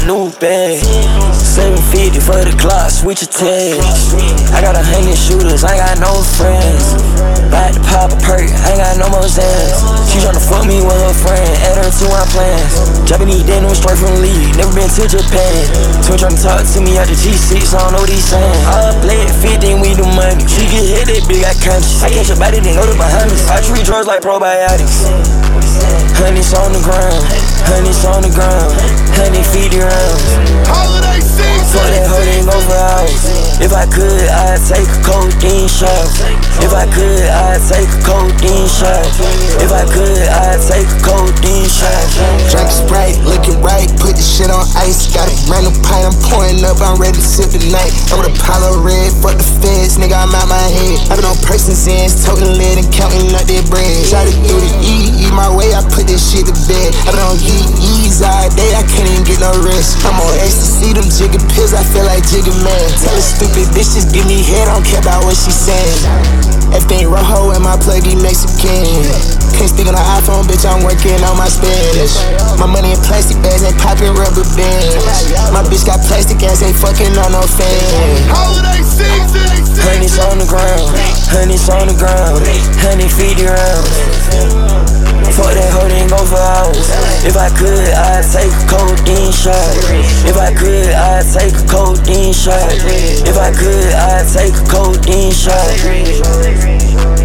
new bag. 750 for the clock, switch your tag. I got 100 shooters, I ain't got no friends. About to pop a perk, I ain't got no more zans. She tryna fuck me with her friend, add her to my plans. Japanese denim straight from the league, never been to Japan. Twin tryna talk to me out the G6, I don't know what he's saying. I play it 15, we do money. She get hit, that big, I conscious. I catch a body, then go to Bahamas. I treat drugs like probiotics. Honey's on the ground, honey's on the ground, honey feed around. Holiday season. For that hoe, they go for hours. If I could, I'd take a codeine shot. If I could, I'd take a codeine shot. If I could, I'd take a codeine shot. Drink Sprite, looking right, put the shit on ice. Got a brand new pint, I'm pouring up, I'm ready to sip tonight. I'm with Apollo Red, fuck the feds, nigga, I'm out my head. I been on person's ends, toting lid and counting up their bread. Shot it through the E, my way, I put this shit to bed. I been on E's all day, I can't even get no rest. I'm on ecstasy, them jigger pills, I feel like Jigga Man. Tell a stupid bitch, just give me head, I don't care about what she saying. Everything rojo in my plug, he Mexican. Can't speak on the iPhone, bitch, I'm working on my Spanish. My money in plastic bags, ain't popping rubber bands. My bitch got plastic ass, ain't fucking on no fan. Holiday season. Honey's on the ground, honey's on the ground, honey feed around. Fuck that hoe, then go for hours. If I could, I'd take a codeine shot. If I could, I'd take a codeine shot. If I could, I'd take a codeine shot.